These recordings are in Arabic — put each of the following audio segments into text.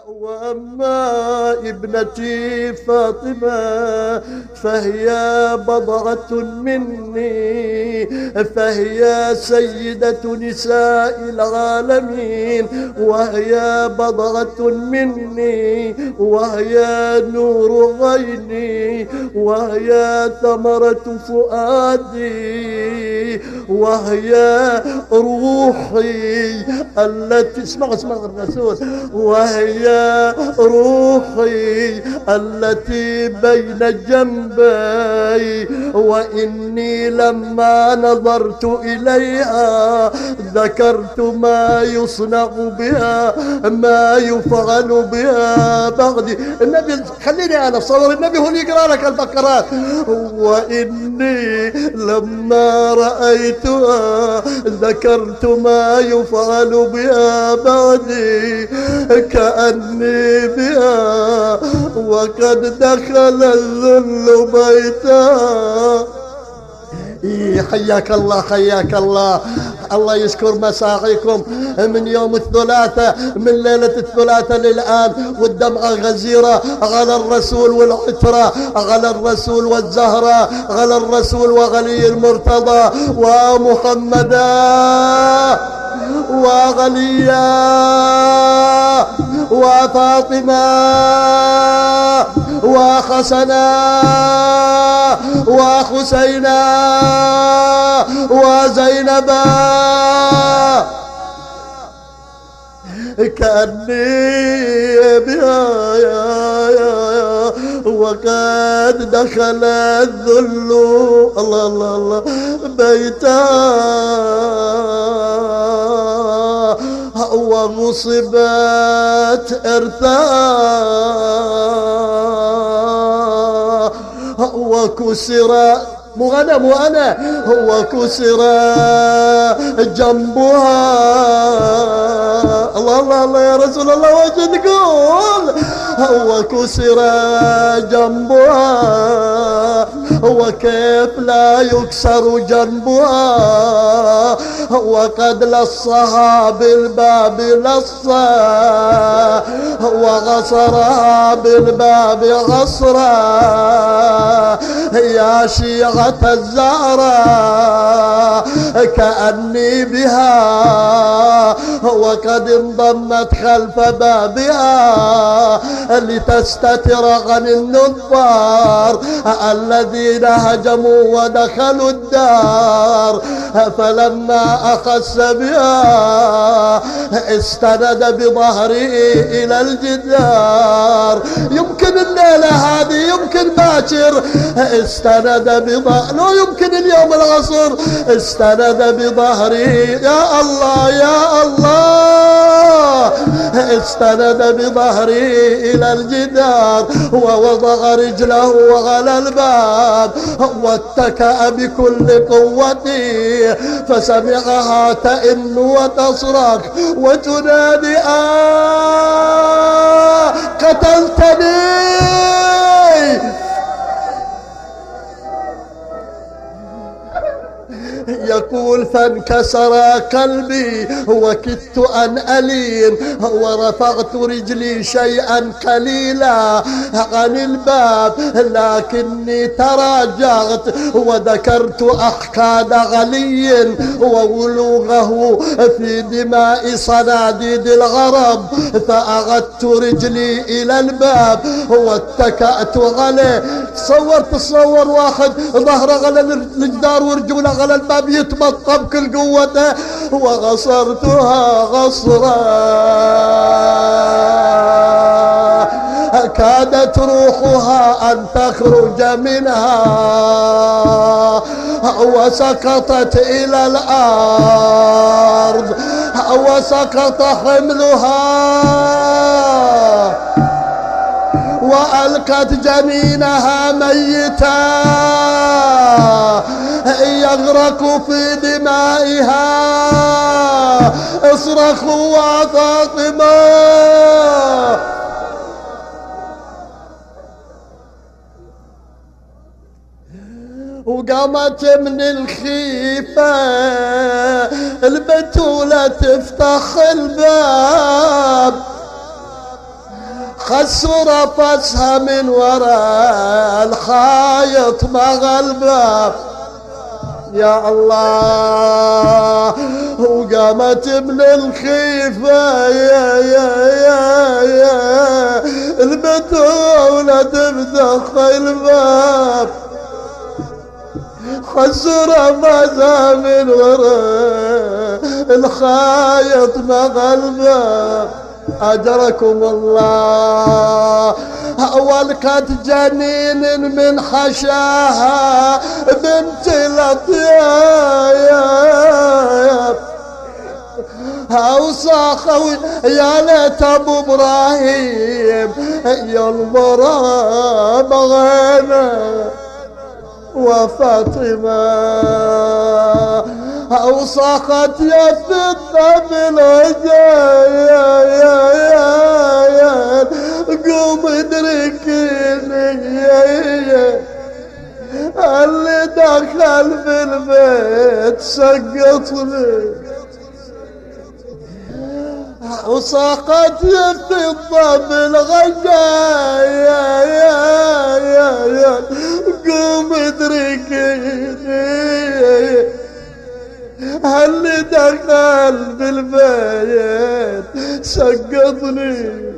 وأما ابنتي فاطمة فهي بضعة مني، فهي سيدة نساء العالمين، وهي بضعة مني، وهي نور عيني، وهي ثمرة فؤادي، وهي روحي التي اسمع الرسول، وهي روحي التي بين جنبي، وإني لما نظرت إليها ذكرت ما يصنع بها، ما يفعل بها بعدي. النبي خليني أنا صور النبي هو اللي يقرأ لك البقرات. وإني لما رأيتها ذكرت ما يفعل بها بعدي، كأني بها وقد دخل الذل بيتها. حياك الله حياك الله، الله يشكر مساعيكم. من يوم الثلاثاء، من ليلة الثلاثاء للآن، والدمعة غزيرة على الرسول والعترة، على الرسول والزهرة، على الرسول وغلي المرتضى ومحمدا وغليا وفاطمة وحسنا وحسينا وزينبا، كأني بها وقد دخل الذل الله الله الله بيتا، وغصبت إرثا، وكسر مغنى وكسر جنبها. الله الله الله يا رسول الله وش تقول؟ وكسر جنبها، وكيف لا يكسر جنبها وقد لصها بالباب لصا، وغصرها بالباب غصرا. يا شيعة الزهراء كأني بها وقد انضمت خلف بابها لتستتر عن النظار الذين هجموا ودخلوا الدار. فلما أخس بها استند بظهره إلى الجدار. يمكن الليلة هذه، يمكن باكر استند بظهره، لو يمكن اليوم العصر استند بظهره. يا الله يا الله، استند بظهره إلى الجدار ووضع رجله على الباب واتكأ بكل قوته، فسمعها تئن وتصرخ وتنادي قتلتني. يقول فانكسر قلبي وكدت أن ألين، ورفعت رجلي شيئا قليلا عن الباب، لكني تراجعت وذكرت أحقاد علي وولوغه في دماء صناديد العرب، فأعدت رجلي إلى الباب واتكأت عليه. تصور واحد ظهره على الجدار ورجوله على الباب يتمطى بكل قوته، وغصرتها غصرا كادت روحها أن تخرج منها، وسقطت إلى الأرض وسقط حملها، وألقت جنينها ميتا يغرق في دمائها. اصرخوا يا فاطمة. وقامت من الخيفة البتولة تفتح الباب، خسر فسها من وراء الخايط مع الباب. يا الله وقامت من الخيفة يا البتولة تفتح الباب. خسر فسها من وراء الخايط مع الباب. أجركم الله. ولقت جنين من حشاها بنت الأطياب. وصاخوا يا ليت ابو ابراهيم ينظر بغينا وفاطمة. وصاخت يا فتى بالعجايا قوم ادركيني اللي دخل في البيت سقطني. وساقت الفضة بالغجايا قوم ادركيني اللي دخل بالبيت سقطني.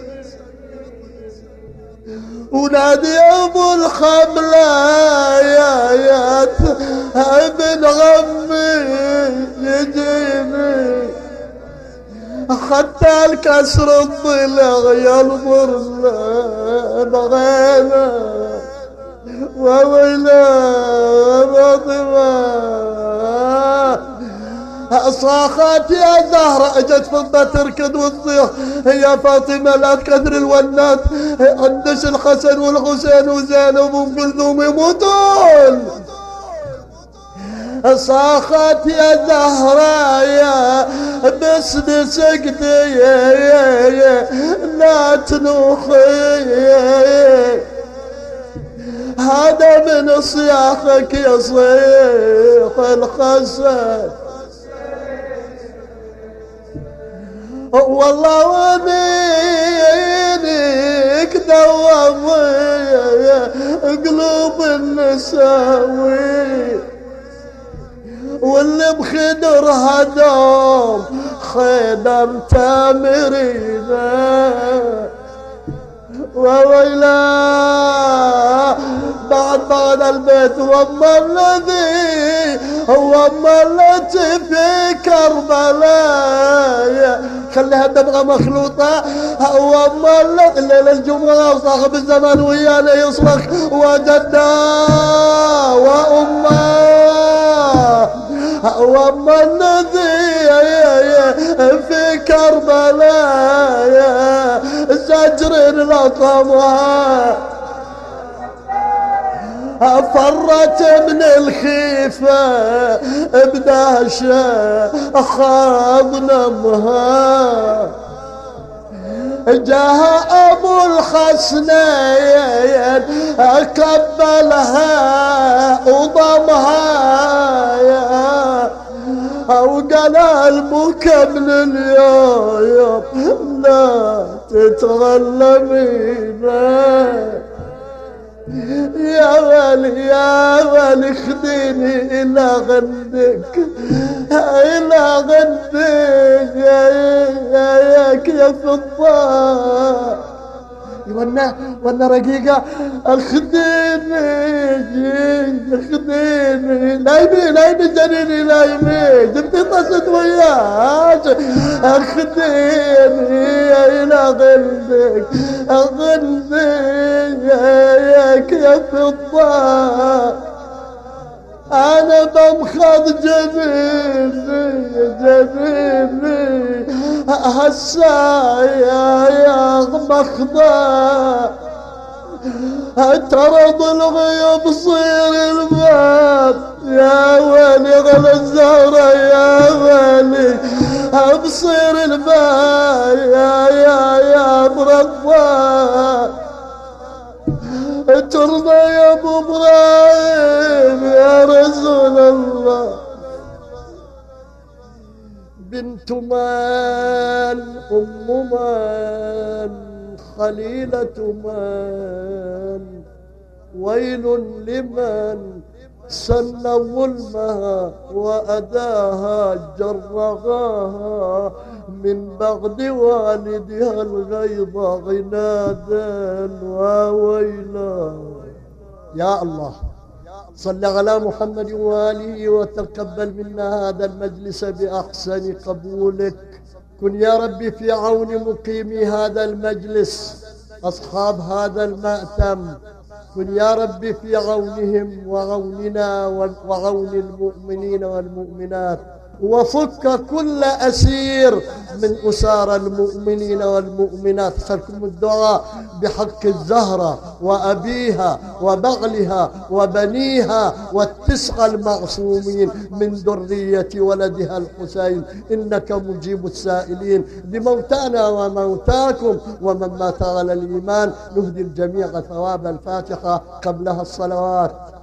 ونادي ابو الخملة يا ابن غمي يجيني حتى الكسر الضلع ينظر بغينا وويلا فاطمة. صاخت يا زهرة اجت فضة تركض وتصيح يا فاطمة لا تكثر الونات عندش الحسن والحسين وزينب وام كلثوم يموتون. صاخت يا زهرة يا بس سكتي لا تنوخي هذا من صياحك يصيح الحسن. والله ونينك دوامي قلوب النساوي واللي بخدرها دوم خدر تامرينا. وويلا بعد البيت واما الذي هو اما التي في كربلاء خليها دمغة مخلوطة. هو اما الليلة الجمعة وصاحب الزمان ويانا يصرخ وجدا وامه واما الذي في كربلاء زجر لطمها فرت من الخيفة بداشة خاض نمها. جاها ابو الحسنين قبلها وضمها وقال المكمل اليوم لا تتغلبين. يا ولي خديني الى غدك الى غدك يا فضة وانا رقيقة خديني لايمي جنيني لايمي جبتي طست وياك خديني الى غدك غدك يا فضة. انا بمخض جبيني هسا يا مخضى ترض الغيب صير الباب. يا ويلي غلا الزهرة يا ويلي بصير الباب يا مرضى. ترضى يا ابو ابراهيم يا رسول الله. بنت مان ام مان خليلة من ويل لمن سن ظلمها وأداها جرغاها من بعد والدها الغيظ عنادا وويلا. يا الله صل على محمد وآله وتقبل منا هذا المجلس بأحسن قبولك. كن يا ربي في عون مقيمي هذا المجلس أصحاب هذا المأتم، كن يا ربي في عونهم وعوننا وعون المؤمنين والمؤمنات، وفك كل أسير من أسار المؤمنين والمؤمنات. خلكم الدعاء بحق الزهرة وأبيها وبغلها وبنيها والتسعة المعصومين من ذرية ولدها الحسين، إنك مجيب السائلين لموتانا وموتاكم ومن مات على الإيمان. نهدي الجميع ثواب الفاتحة قبلها الصلوات.